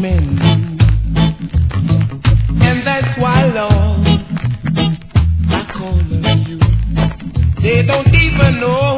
morning. And that's why, Lord, I call on you. They don't even know